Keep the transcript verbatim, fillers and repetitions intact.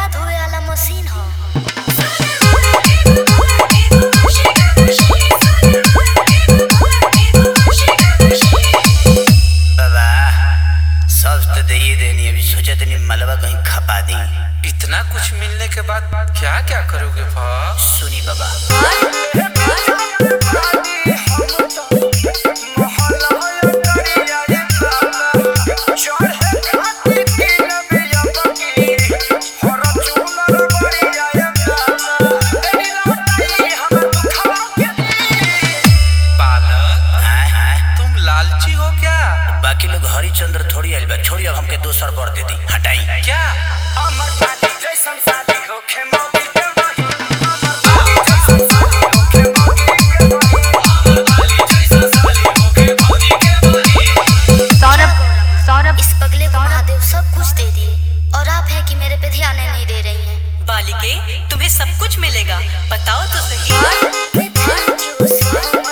धोए वाला मशीन हो। बाबा सब तो दे देनी, अभी सोचा तनी मलबा कहीं खपा दी। इतना कुछ मिलने के बाद क्या क्या करोगे भा? सुनी बाबा, बाकी लोग हरिचंद्र थोड़ी आइल बा, छोड़ी अब हमके दोसर बर दे दी, हटाई क्या? अमर पाटी जैसन शादी होखे मौगी के वही, सौरभ सौरभ इस पगले को महादेव सब कुछ दे दिए और आप हैं कि मेरे पे ध्यान नहीं दे रही हैं। बालिके, तुम्हें सब कुछ मिलेगा, बताओ तो सही।